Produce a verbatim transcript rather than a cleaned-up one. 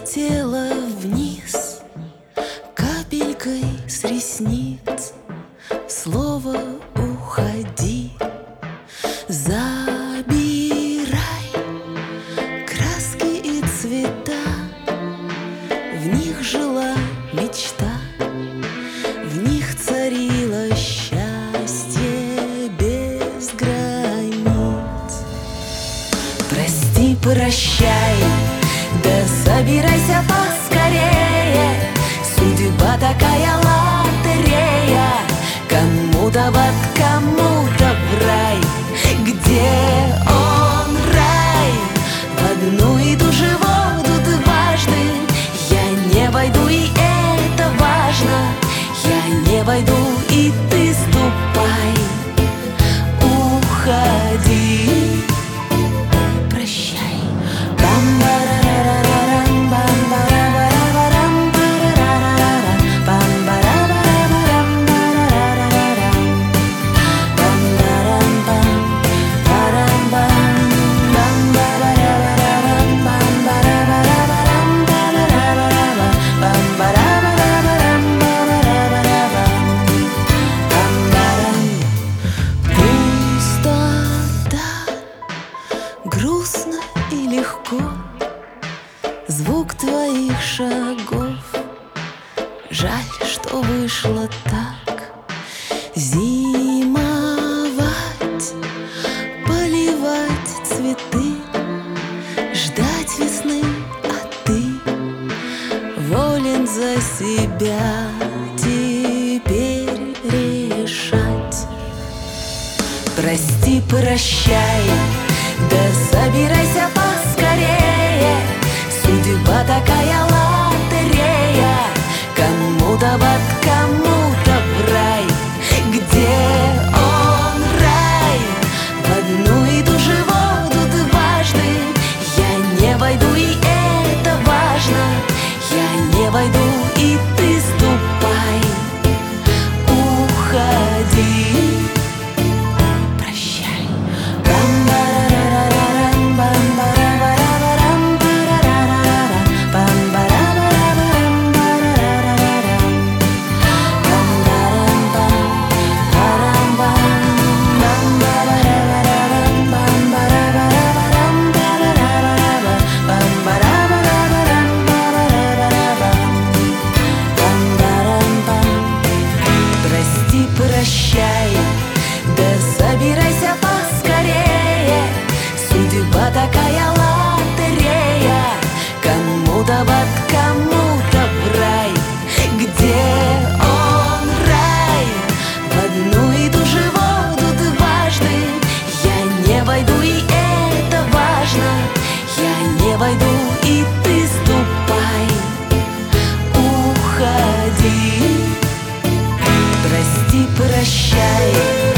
слетела вниз капелькой с ресниц. Слово «уходи» забирай краски и цвета. В них жила мечта, в них царило счастье без границ. Прости, прощай, да собирайся поскорее. Судьба такая лотерея, кому-то в ад, кому-то в рай. Где он рай? В одну и ту же воду дважды я не войду, и это важно. Я не войду, и ты ступай. Уходи, прощай. Бам-барарарарам, бам-барабарабарам, барарарарам, бам-барабарабарам, барарарарам, бам-барам-бам, барам-бам, бам-барабарабарам, бам-барабарабарам, барарарарам, бам-барабарабарам, барарарарам, бам-барам. Пустота, грустно и легко, звук твоих шагов. Жаль, что вышло так. Зимовать, поливать цветы, ждать весны, а ты волен за себя теперь решать. Прости, прощай, да собирайся поскорее. Судьба такая лотерея, кому-то в ад, кому-то в рай. Где он рай? В одну и ту же воду дважды я не войду, и это важно. Я не войду, и ты ступай. Уходи, прощай. Бам-барарарарам, бам-барабарабарам, барарарарам, бам-барабарабарам, барарарарам, бам-барам-бам, барам-бам, бам-барабарабарам, бам-барабарабарам, барарарарам, бам-барабарабарам, барарарарам, бам-барам-бам. Прости, прощай, да собирайся поскорее. Судьба такая лотерея, кому-то в ад, кому-то в рай. Где он рай? В одну и ту же воду дважды я не войду, и это важно. Я не войду, и ты ступай. Уходи, прости, прощай.